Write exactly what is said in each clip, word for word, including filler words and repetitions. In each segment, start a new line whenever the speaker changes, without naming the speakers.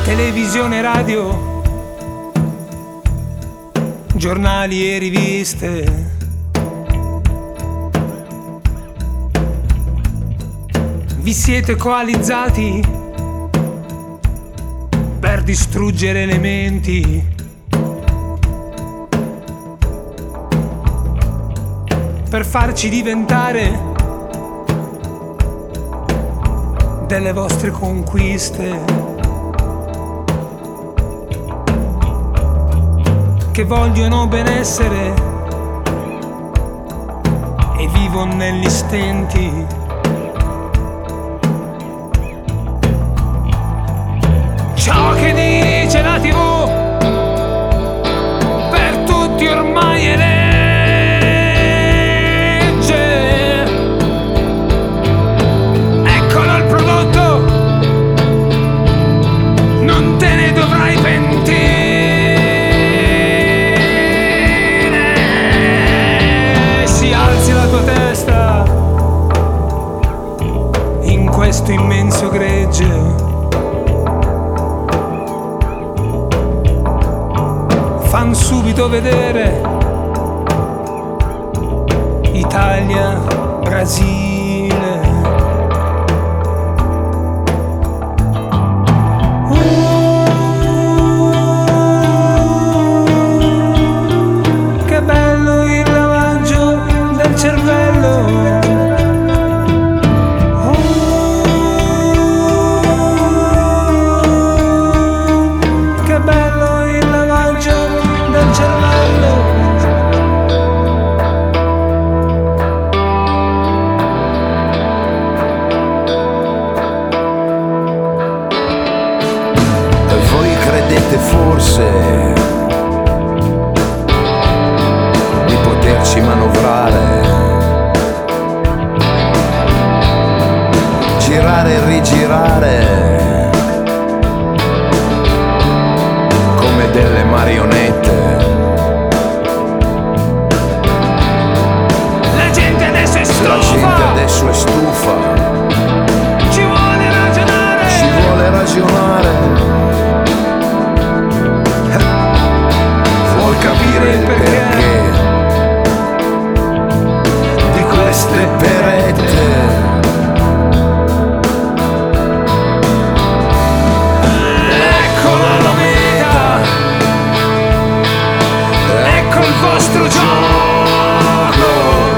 televisione, radio, giornali e riviste. Vi siete coalizzati per distruggere le menti, per farci diventare delle vostre conquiste, che vogliono benessere e vivono negli stenti. Ciò che dice la tivù per tutti ormai è legge. Eccolo il prodotto, non te ne dovrai pentire. Si alzi la tua testa in questo immenso gregge. Fan subito vedere Italia, Brasile. Uh, che bello il lavaggio del cervello.
Forse di poterci manovrare, girare e rigirare come delle marionette.
La gente adesso è stufa.
La gente adesso è stufa.
Ci vuole ragionare.
Ci vuole ragionare. Capire il perché di queste perette.
Eccola la meta, ecco il vostro gioco.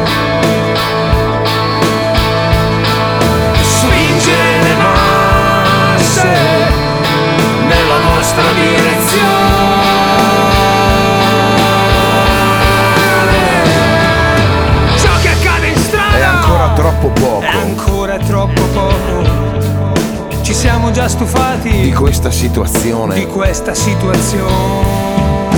Spingere le masse nella vostra direzione.
Troppo poco.
È ancora troppo poco. Ci siamo già stufati
di questa situazione.
Di questa situazione.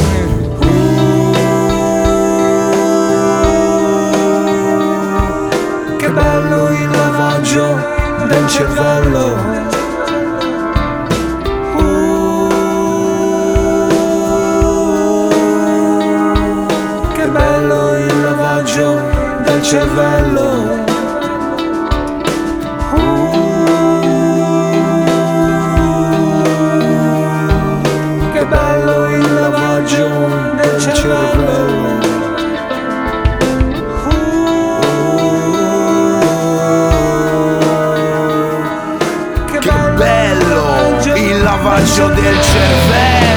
Uh, che bello il lavaggio del cervello. Uh, che bello il lavaggio del cervello. Del cervello.
Che bello il lavaggio del cervello.